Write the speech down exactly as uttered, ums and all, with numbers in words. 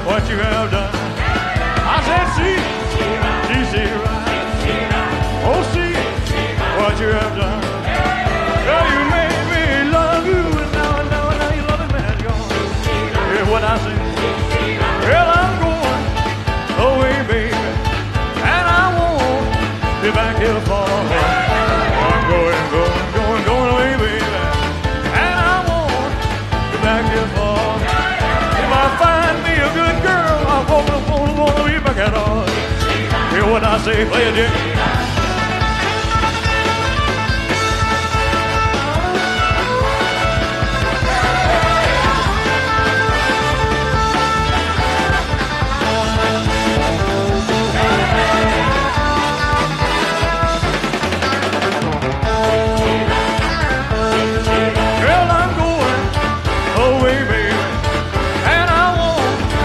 what you have done. I said, see, she see right. Oh, see what you have done. Girl, you made me love you, and now, and now, and now your loving man's gone. Hear what I say. Well, I'm going away, baby, and I won't be back here for long. I'm going, going, going, going away, baby, and I won't be back here for long. If I find me a good girl, I won't, won't, won't be back at all. Hear what I say, play it, Dick.